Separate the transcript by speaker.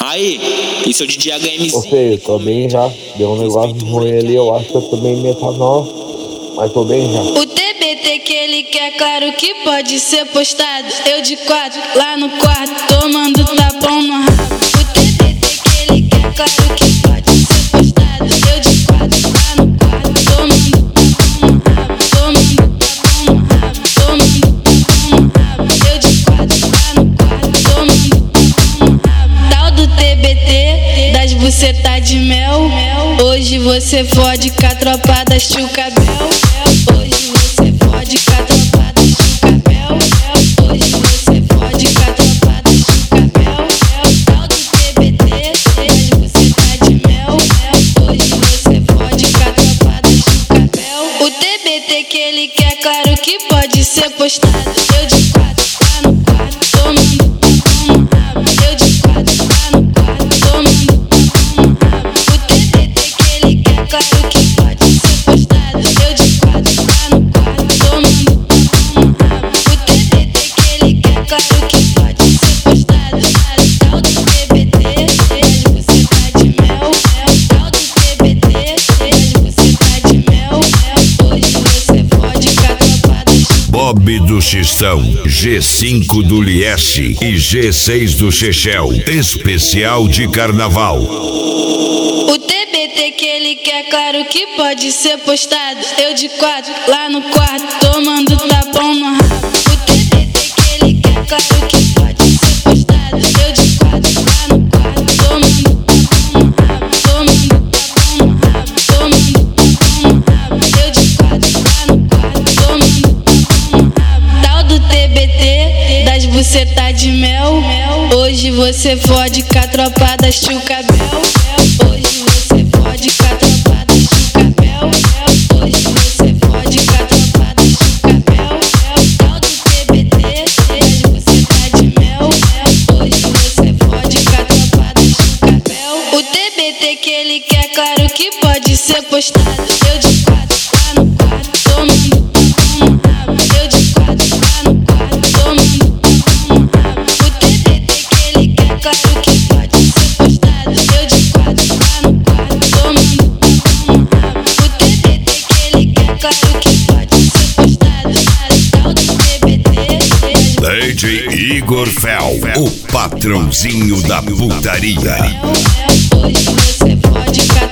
Speaker 1: Aí, isso é o DJ HMZ.
Speaker 2: Ô feio, tô bem já. Deu um negócio ruim ali, eu acho que eu tomei metanol, mas tô bem já.
Speaker 3: O TBT que ele quer, claro que pode ser postado. Eu de quatro, lá no quarto, tomando tapão no rabo. O TBT que ele quer, claro que pode ser postado. Eu de quatro, lá no quarto, tomando tapão no rabo. Tomando tapão no rabo, tomando tapão no rabo. Eu de quatro, lá no quarto, tomando tapão no rabo. Tal do TBT, das buceta de mel. Hoje você fode com a tropa das tio Cabel. Hoje você fode com a tropa das tio Cabel. Hoje você fode com a tropa das tio Cabel. Tal do TBT, das buceta de mel. Hoje você fode com a tropa das tio Cabel. O TBT que ele quer, claro que pode ser postado. Eu de quatro, lá no quarto, tomando tapão no rabo. Eu de quatro, lá no quarto, tomando tapão no rabo. O TBT que ele quer, claro que pode ser postado. Eu de quatro, lá no quarto, tomando tapão no rabo. O TBT que ele quer, claro que pode ser postado. Tal do TBT, das buceta de mel. Tal do TBT, das buceta de mel. Hoje você fode com a tropa das tio.
Speaker 4: Bob do Xistão, G5 do Lieste e G6 do Chechel. Especial de carnaval.
Speaker 3: O TBT que ele quer, claro que pode ser postado. Eu de quatro, lá no quarto, tomando tapão no rabo. O TBT que ele quer, claro que pode ser postado. Eu de quatro, lá no quarto, tomando tapão no rabo. Tomando tapão no rabo, tomando tapão no rabo. Eu de quatro, lá no quarto, tomando tapão no rabo. Tal do TBT, das buceta de mel. Hoje você fode com a tropa das tio Cabel. Hoje você fode com a tropa das tio Cabel. Hoje você fode com a tropa das tio Cabel. Tal do TBT, das buceta de mel. Hoje você fode com a tropa das tio Cabel. O TBT que ele quer, claro que pode ser postado. Eu de quatro, lá no quarto, tomando tapão no rabo. Eu de quatro, lá no quarto, tomando tapão no rabo. O TBT que ele quer, claro que pode ser postado. Eu de quatro, lá no quarto, tomando tapão no rabo. O TBT que ele quer, claro que pode ser postado. Tal do TBT,
Speaker 4: DJ Igor Fel, o patrãozinho da putaria.
Speaker 3: hoje você fode com a